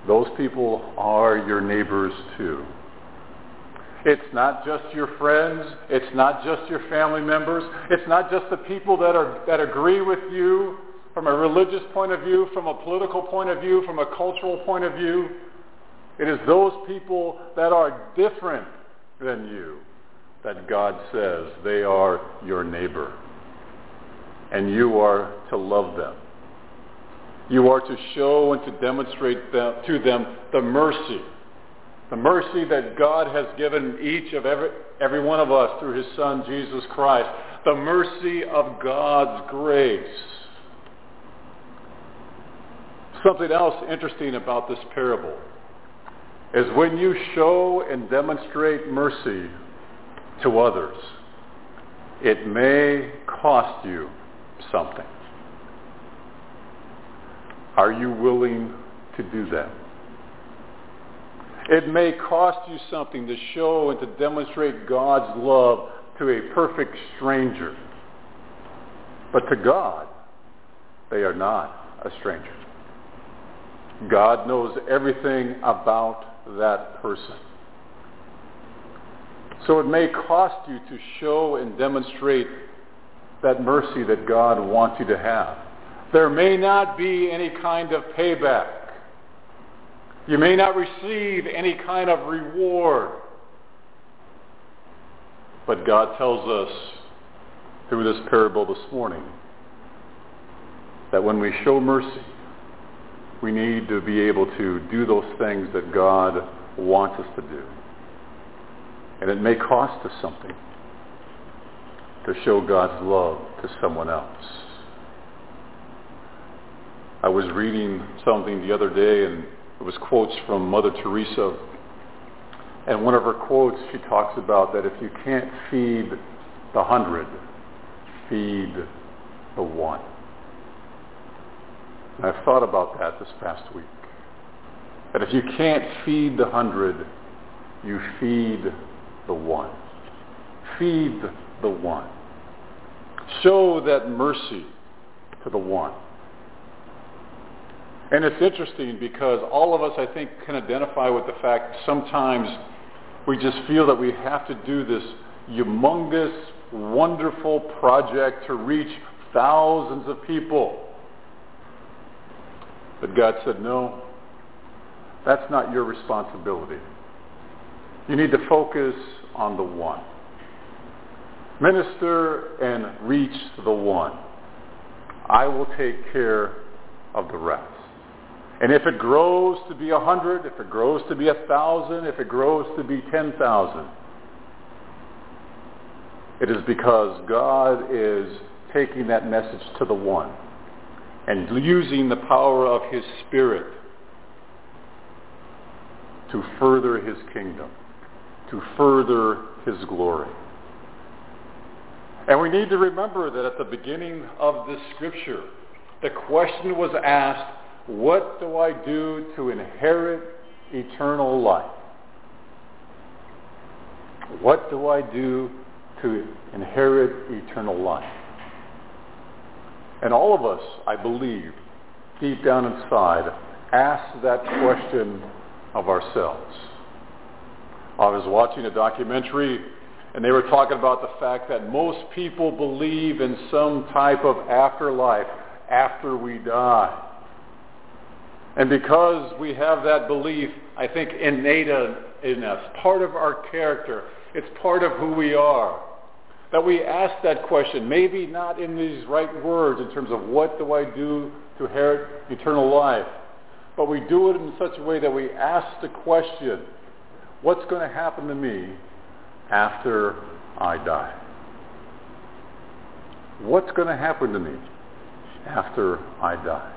those people are your neighbors too. It's not just your friends. It's not just your family members. It's not just the people that are that agree with you from a religious point of view, from a political point of view, from a cultural point of view. It is those people that are different than you that God says they are your neighbor. And you are to love them. You are to show and to demonstrate them, to them the mercy. The mercy that God has given each of every, every one of us through his Son, Jesus Christ. The mercy of God's grace. Something else interesting about this parable is when you show and demonstrate mercy to others, it may cost you something. Are you willing to do that? It may cost you something to show and to demonstrate God's love to a perfect stranger. But to God, they are not a stranger. God knows everything about that person. So it may cost you to show and demonstrate that mercy that God wants you to have. There may not be any kind of payback. You may not receive any kind of reward. But God tells us through this parable this morning that when we show mercy, we need to be able to do those things that God wants us to do. And it may cost us something to show God's love to someone else. I was reading something the other day, and it was quotes from Mother Teresa. And one of her quotes, she talks about that if you can't feed the hundred, feed the one. And I've thought about that this past week. That if you can't feed the hundred, you feed the one. Feed the one. Show that mercy to the one. And it's interesting because all of us, I think, can identify with the fact that sometimes we just feel that we have to do this humongous, wonderful project to reach thousands of people. But God said, no, that's not your responsibility. You need to focus on the one. Minister and reach the one. I will take care of the rest. And if it grows to be a hundred, if it grows to be a thousand, if it grows to be ten thousand, it is because God is taking that message to the one and using the power of his Spirit to further his kingdom, to further his glory. And we need to remember that at the beginning of this scripture, the question was asked, what do I do to inherit eternal life? What do I do to inherit eternal life? And all of us, I believe, deep down inside, ask that question of ourselves. I was watching a documentary, and they were talking about the fact that most people believe in some type of afterlife after we die. And because we have that belief, I think, innate in us, part of our character, it's part of who we are, that we ask that question, maybe not in these right words in terms of what do I do to inherit eternal life, but we do it in such a way that we ask the question, what's going to happen to me after I die? What's going to happen to me after I die?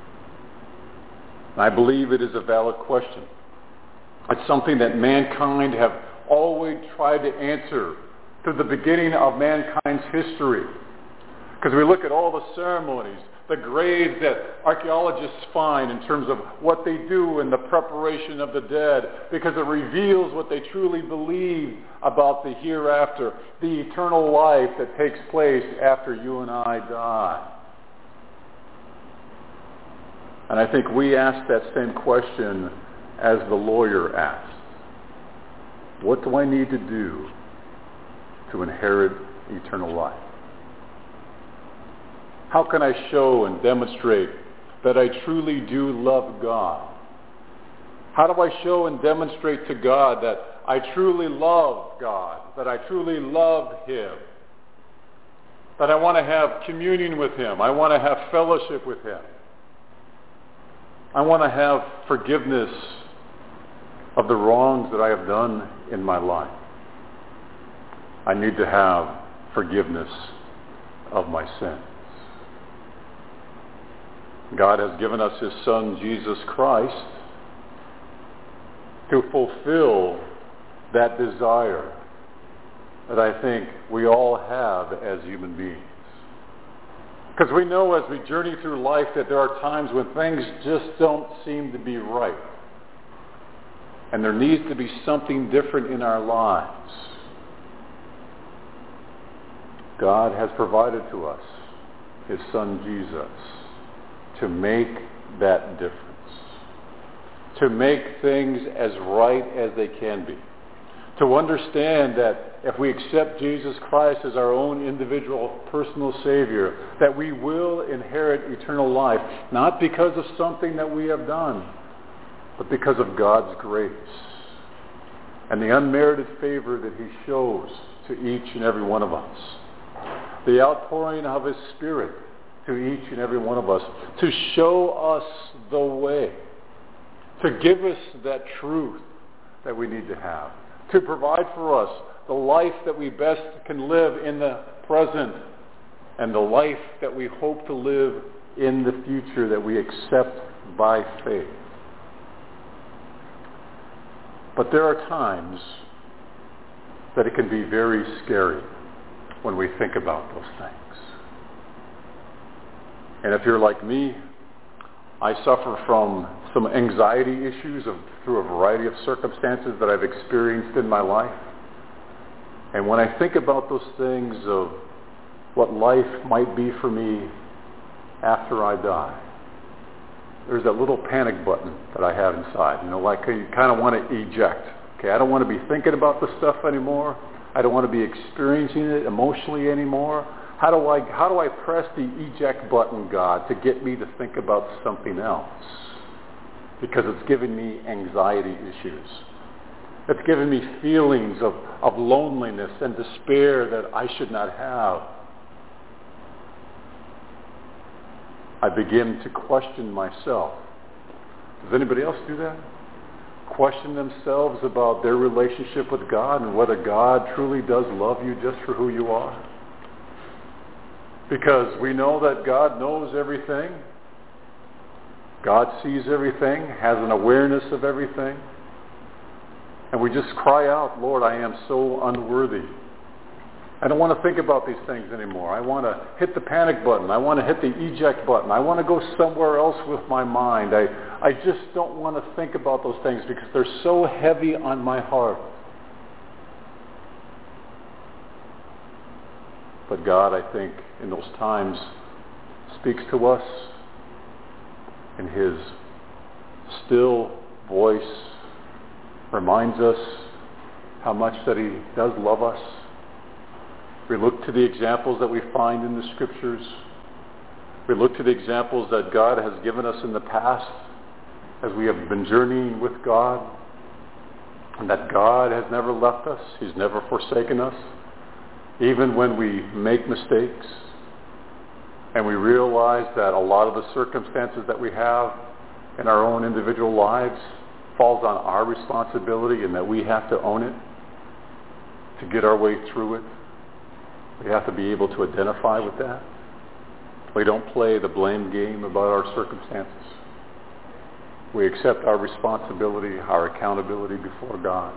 I believe it is a valid question. It's something that mankind have always tried to answer to the beginning of mankind's history. Because we look at all the ceremonies, the graves that archaeologists find in terms of what they do in the preparation of the dead, because it reveals what they truly believe about the hereafter, the eternal life that takes place after you and I die. And I think we ask that same question as the lawyer asked. What do I need to do to inherit eternal life? How can I show and demonstrate that I truly do love God? How do I show and demonstrate to God that I truly love God, that I truly love Him, that I want to have communion with Him, I want to have fellowship with Him, I want to have forgiveness of the wrongs that I have done in my life? I need to have forgiveness of my sins. God has given us His Son, Jesus Christ, to fulfill that desire that I think we all have as human beings. Because we know as we journey through life that there are times when things just don't seem to be right. And there needs to be something different in our lives. God has provided to us His Son Jesus to make that difference. To make things as right as they can be. To understand that if we accept Jesus Christ as our own individual personal Savior, that we will inherit eternal life, not because of something that we have done, but because of God's grace and the unmerited favor that He shows to each and every one of us. The outpouring of His Spirit to each and every one of us to show us the way, to give us that truth that we need to have, to provide for us the life that we best can live in the present and the life that we hope to live in the future that we accept by faith. But there are times that it can be very scary when we think about those things. And if you're like me, I suffer from some anxiety issues of, through a variety of circumstances that I've experienced in my life. And when I think about those things of what life might be for me after I die, there's that little panic button that I have inside. You know, like you kind of want to eject. Okay, I don't want to be thinking about this stuff anymore. I don't want to be experiencing it emotionally anymore. How do I how do I press the eject button, God, to get me to think about something else? Because it's giving me anxiety issues. It's giving me feelings of, of loneliness and despair that I should not have. I begin to question myself. Does anybody else do that? Question themselves about their relationship with God and whether God truly does love you just for who you are. Because we know that God knows everything. God sees everything, has an awareness of everything. And we just cry out, Lord, I am so unworthy. I don't want to think about these things anymore. I want to hit the panic button. I want to hit the eject button. I want to go somewhere else with my mind. I, I just don't want to think about those things because they're so heavy on my heart. But God, I think, in those times, speaks to us in His still voice, reminds us how much that He does love us. We look to the examples that we find in the Scriptures. We look to the examples that God has given us in the past as we have been journeying with God, and that God has never left us. He's never forsaken us. Even when we make mistakes and we realize that a lot of the circumstances that we have in our own individual lives falls on our responsibility and that we have to own it to get our way through it. We have to be able to identify with that. We don't play the blame game about our circumstances. We accept our responsibility, our accountability before God.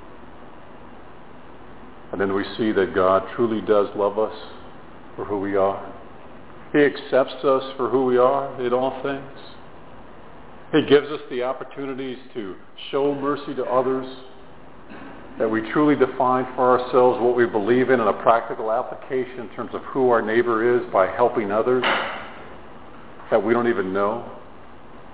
And then we see that God truly does love us for who we are. He accepts us for who we are in all things. He gives us the opportunities to show mercy to others, that we truly define for ourselves what we believe in in a practical application in terms of who our neighbor is by helping others that we don't even know.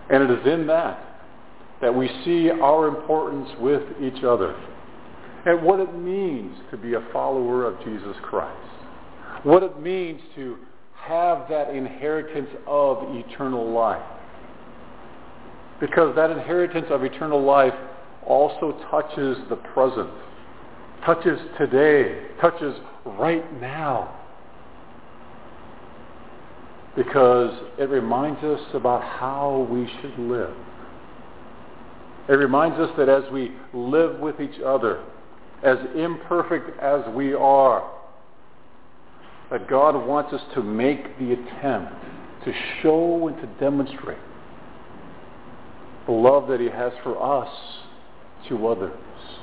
And it is in that that we see our importance with each other and what it means to be a follower of Jesus Christ. What it means to have that inheritance of eternal life. Because that inheritance of eternal life also touches the present, touches today, touches right now. Because it reminds us about how we should live. It reminds us that as we live with each other, as imperfect as we are, that God wants us to make the attempt to show and to demonstrate the love that he has for us to others.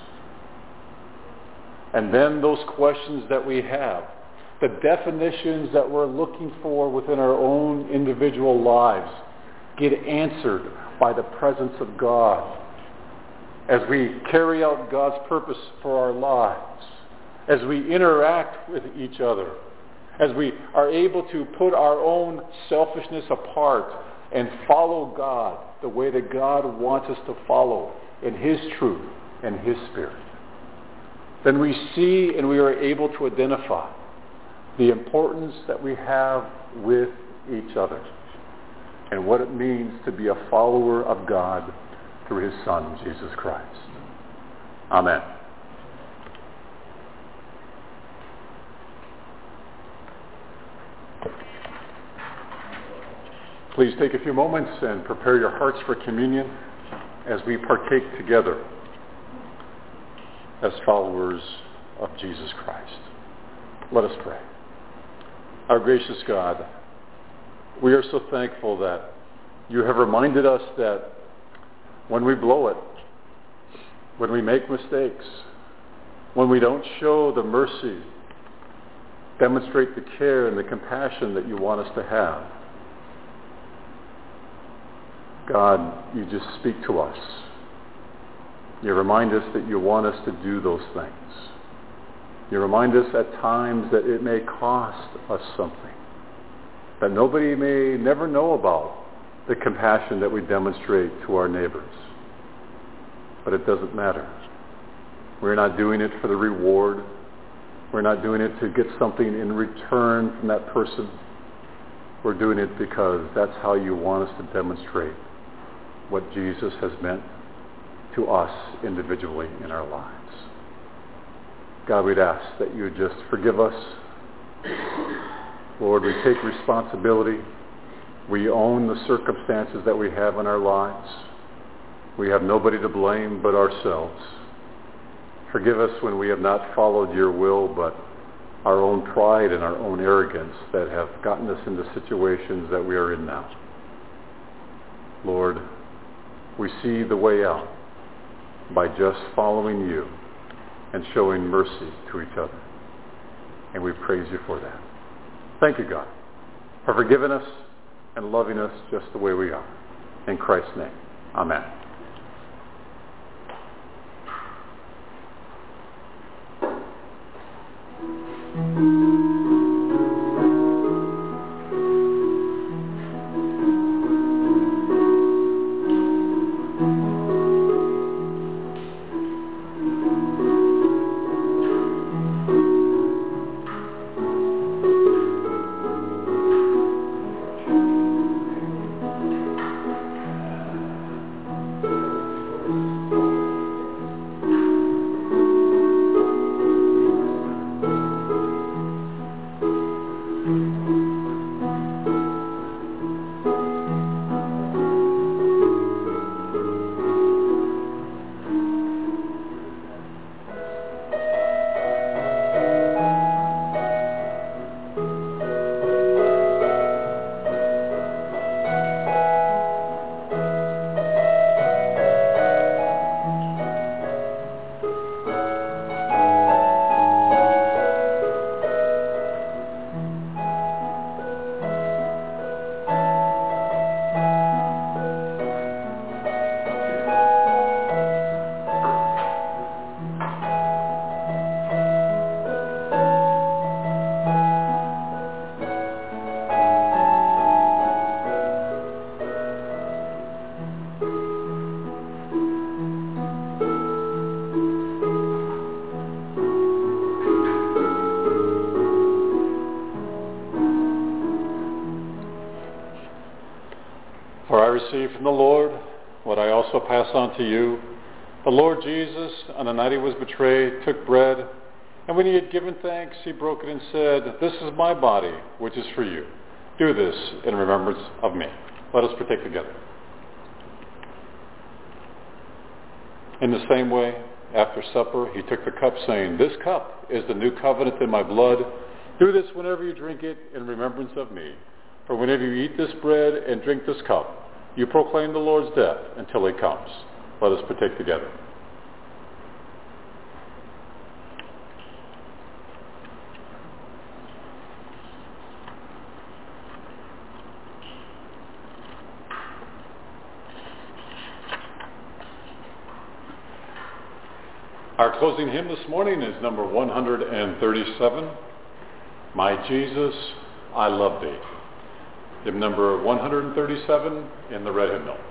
And then those questions that we have, the definitions that we're looking for within our own individual lives, get answered by the presence of God as we carry out God's purpose for our lives, as we interact with each other, as we are able to put our own selfishness apart and follow God the way that God wants us to follow in his truth and his spirit. Then we see and we are able to identify the importance that we have with each other and what it means to be a follower of God through his Son, Jesus Christ. Amen. Please take a few moments and prepare your hearts for communion as we partake together as followers of Jesus Christ. Let us pray. Our gracious God, we are so thankful that you have reminded us that when we blow it, when we make mistakes, when we don't show the mercy, demonstrate the care and the compassion that you want us to have, God, you just speak to us. You remind us that you want us to do those things. You remind us at times that it may cost us something, that nobody may never know about the compassion that we demonstrate to our neighbors. But it doesn't matter. We're not doing it for the reward. We're not doing it to get something in return from that person. We're doing it because that's how you want us to demonstrate what Jesus has meant to us individually in our lives. God, we'd ask that you would just forgive us. Lord, we take responsibility. We own the circumstances that we have in our lives. We have nobody to blame but ourselves. Forgive us when we have not followed your will, but our own pride and our own arrogance that have gotten us into situations that we are in now. Lord, we see the way out by just following you and showing mercy to each other. And we praise you for that. Thank you, God, for forgiving us and loving us just the way we are. In Christ's name, amen. received from the Lord what I also pass on to you. The Lord Jesus, on the night he was betrayed, took bread, and when he had given thanks, he broke it and said, "This is my body, which is for you. Do this in remembrance of me." Let us partake together. In the same way, after supper, he took the cup, saying, "This cup is the new covenant in my blood. Do this whenever you drink it in remembrance of me. For whenever you eat this bread and drink this cup, you proclaim the Lord's death until he comes." Let us partake together. Our closing hymn this morning is number one hundred thirty-seven, "My Jesus, I Love Thee." Hymn number one hundred thirty-seven in the red hymnal.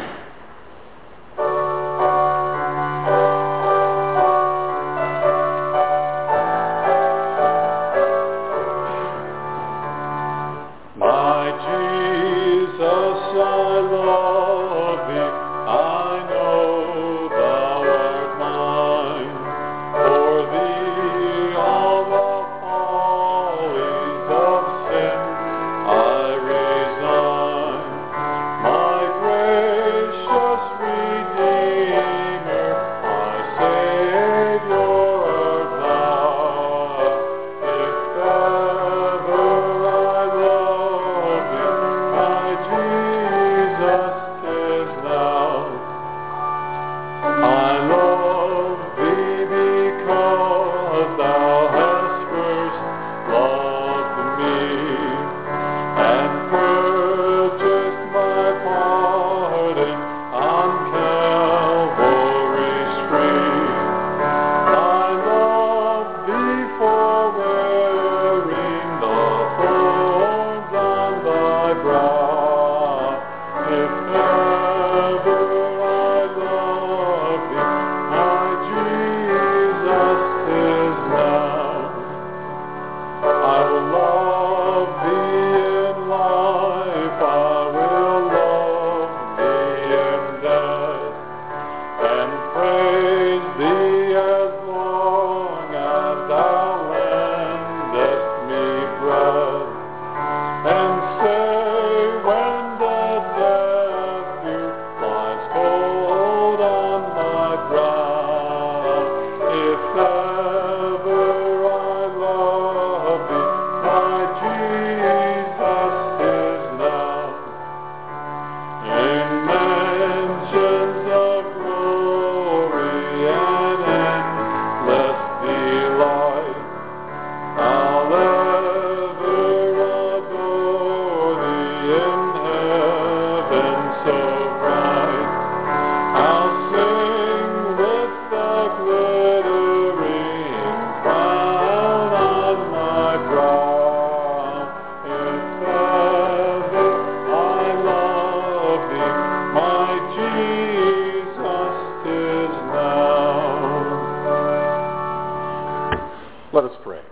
Let us pray.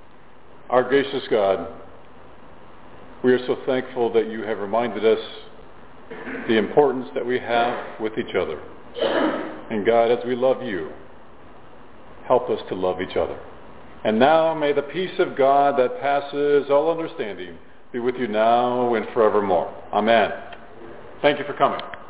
Our gracious God, we are so thankful that you have reminded us the importance that we have with each other. And God, as we love you, help us to love each other. And now may the peace of God that passes all understanding be with you now and forevermore. Amen. Thank you for coming.